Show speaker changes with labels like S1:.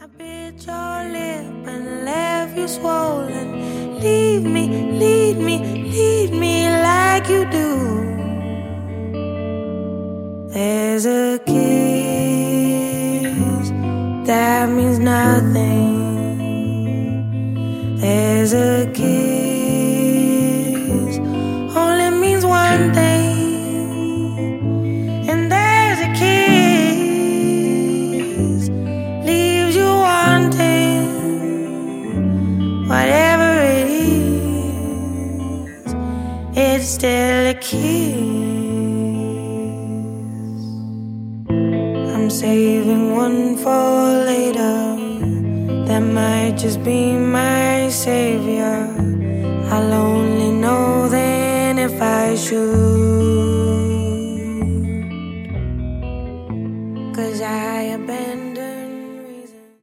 S1: I bit your lip and left you swollen. Leave me, lead me, lead me like you do. There's a kiss that means nothing. There's a kiss only means one thing. And there's a kiss leaves you wanting. Whatever it is, it's still a kiss. I'm saving one for later. That might just be my savior. I'll only know then if I should.